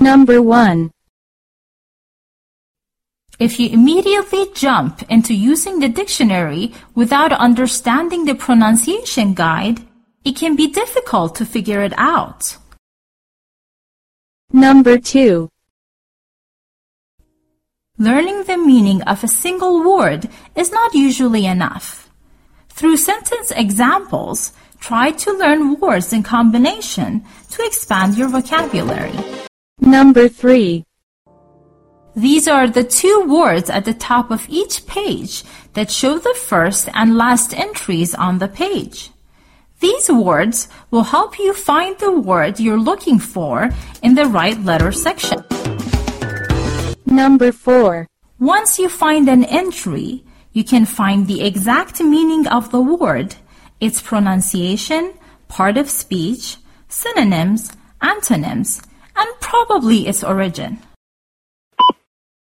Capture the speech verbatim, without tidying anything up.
Number one. If you immediately jump into using the dictionary without understanding the pronunciation guide, it can be difficult to figure it out. Number two. Learning the meaning of a single word is not usually enough. Through sentence examples, try to learn words in combination to expand your vocabulary. Number three. These are the two words at the top of each page that show the first and last entries on the page. These words will help you find the word you're looking for in the right letter section. Number four. Once you find an entry, you can find the exact meaning of the word, its pronunciation, part of speech, synonyms, antonyms, and probably its origin.